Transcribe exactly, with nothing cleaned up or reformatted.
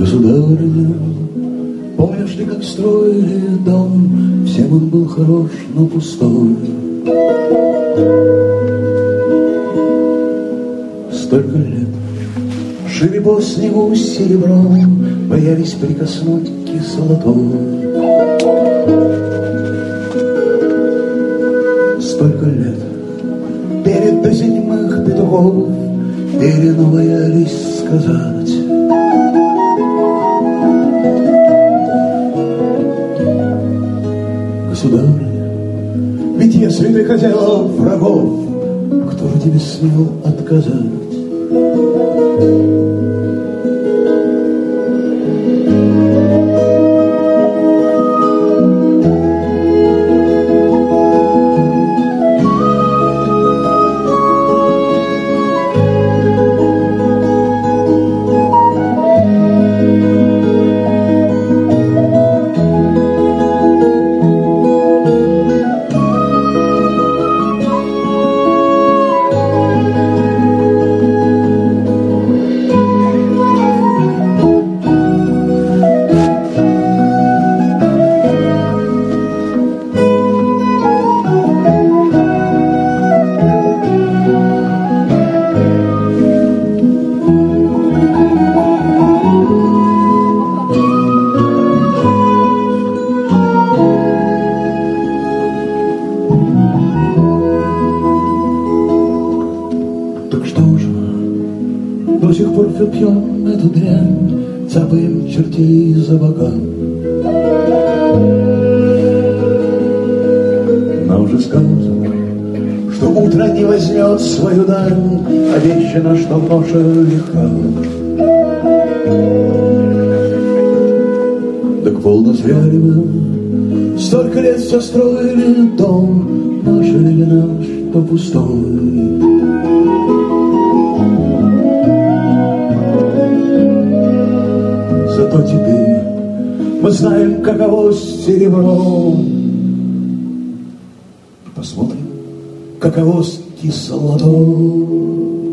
Государыня, помнишь ли, как строили дом? Всем он был хорош, но пустой. Столько лет шили по снегу серебром, боялись прикоснуть кислотой. Столько лет перед до седьмых петухов Перину боялись сказать: государыня, ведь если ты хотела врагов, кто же тебе смел отказать? До сих пор все пьем эту дрянь, цапаем чертей за бока. Нам уже сказано, что утро не возьмет свою дань, обещано, что ноша легка. Так полно зря ли мы столько лет все строили дом, нашли ли нам, что пустой? Зато теперь мы знаем, каково с серебром. Посмотрим, каково с кислотой.